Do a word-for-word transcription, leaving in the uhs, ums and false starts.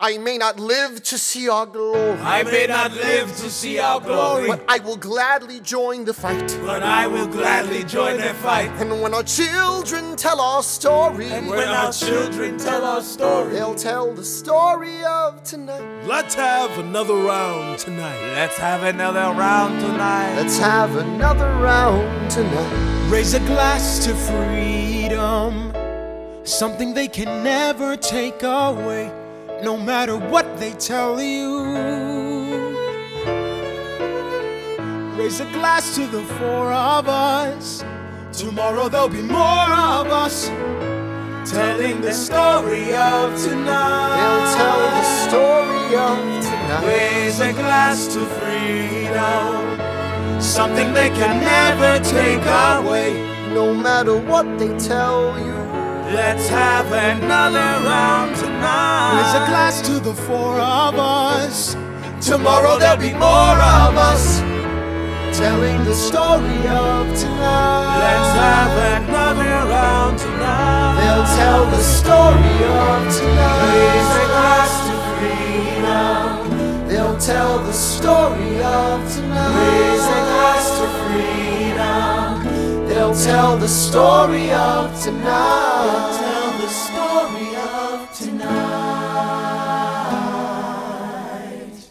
I may not live to see our glory. I may not live to see our glory, but I will gladly join the fight. But I will gladly join the fight. And when our children tell our story, And when our children tell our story, they'll tell the story of tonight. Let's have another round tonight. Let's have another round tonight. Let's have another round tonight. Raise a glass to freedom, something they can never take away, no matter what they tell you. Raise a glass to the four of us. Tomorrow there'll be more of us, telling the story of tonight. They'll tell the story of tonight. Raise a glass to freedom, something they can never take away, no matter what they tell you. Let's have another round tonight. Raise a glass to the four of us. Tomorrow there'll be more of us, telling the story of tonight. Let's have another round tonight. They'll tell the story of tonight. Raise a glass to freedom. They'll tell the story of tonight. Raise a glass to freedom. They'll tell the story of tonight. Tell the story